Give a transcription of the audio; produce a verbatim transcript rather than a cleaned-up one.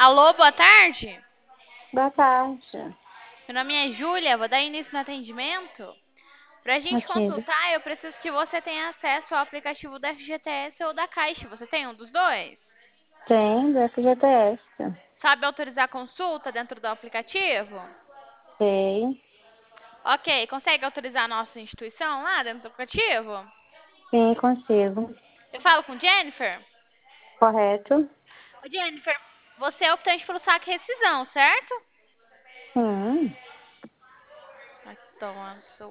Alô, boa tarde. Boa tarde. Meu nome é Júlia, vou dar início no atendimento. Para a gente Ok. consultar, eu preciso que você tenha acesso ao aplicativo da F G T S ou da Caixa. Você tem um dos dois? Tem do F G T S. Sabe autorizar a consulta dentro do aplicativo? Sei. Ok, consegue autorizar a nossa instituição lá dentro do aplicativo? Sim, consigo. Eu falo com Jennifer? Correto? Ô, Jennifer, você é optante pelo saque e rescisão, certo? Sim. Vai tomar no seu